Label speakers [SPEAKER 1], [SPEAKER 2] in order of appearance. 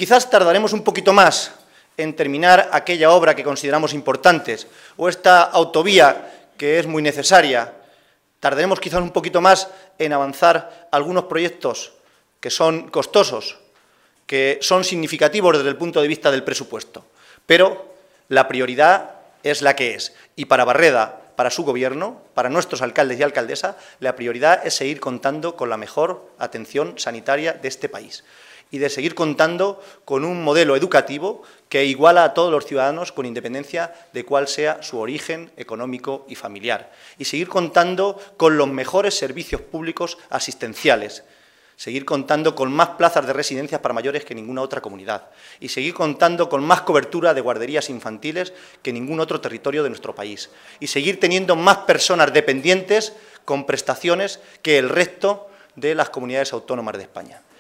[SPEAKER 1] quizás tardaremos un poquito más en terminar aquella obra que consideramos importante, o esta autovía que es muy necesaria. Tardaremos quizás un poquito más en avanzar algunos proyectos que son costosos, que son significativos desde el punto de vista del presupuesto. Pero la prioridad es la que es. Y para Barreda, para su Gobierno, para nuestros alcaldes y alcaldesas, la prioridad es seguir contando con la mejor atención sanitaria de este país y de seguir contando con un modelo educativo que iguala a todos los ciudadanos con independencia de cuál sea su origen económico y familiar. Y seguir contando con los mejores servicios públicos asistenciales. Seguir contando con más plazas de residencias para mayores que ninguna otra comunidad y seguir contando con más cobertura de guarderías infantiles que ningún otro territorio de nuestro país y seguir teniendo más personas dependientes con prestaciones que el resto de las comunidades autónomas de España.